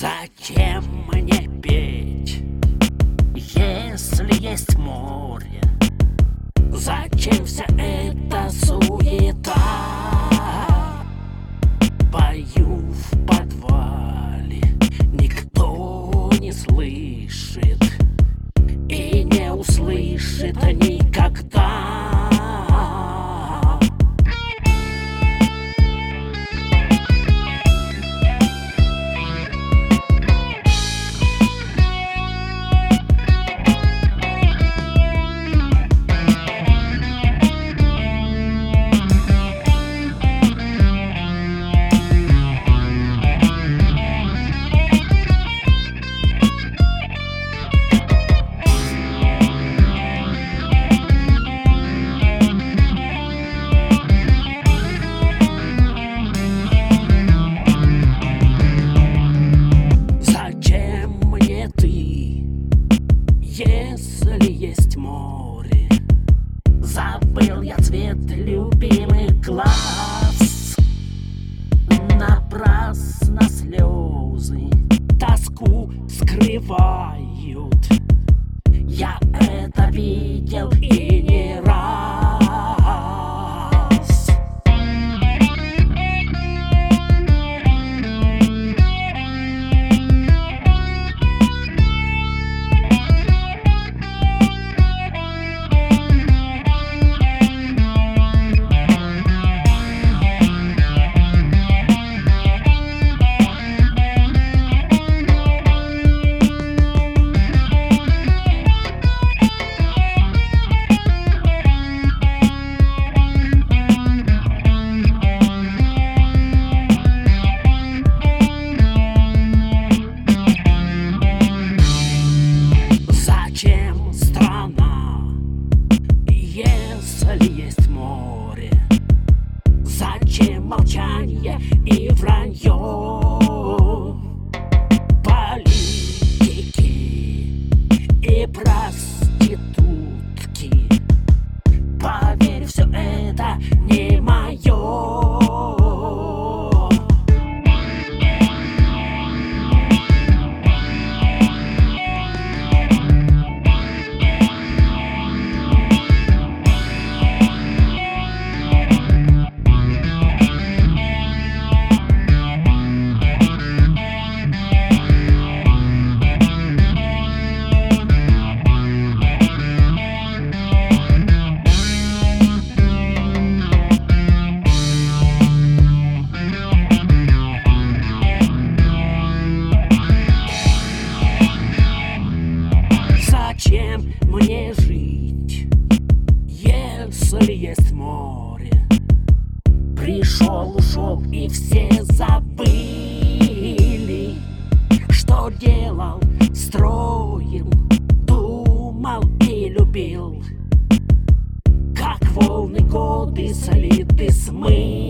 Зачем мне петь, если есть море? Зачем вся эта суета? Пою в подвале, никто не слышит и не услышит никогда. Если есть море, забыл я цвет любимых глаз. Напрасно слезы тоску скрывают. Я это видел и не раз. Зачем страна, если есть море? Зачем молчание и вранье? Политики и проститутки, поверь, все это не мое. Зачем мне жить, если есть море? Пришел, ушел, и все забыли, что делал, строил, думал и любил. Как волны годы следы смыли.